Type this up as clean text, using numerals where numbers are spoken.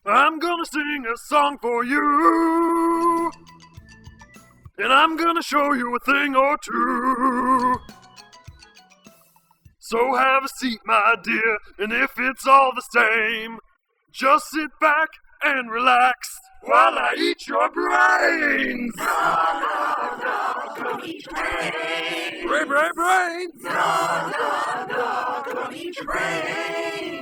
I'm gonna sing a song for you, and I'm gonna show you a thing or two. So have a seat, my dear, and if it's all the same, just sit back and relax while I eat your brains. Don't eat your brains. Brains. Don't eat your brains.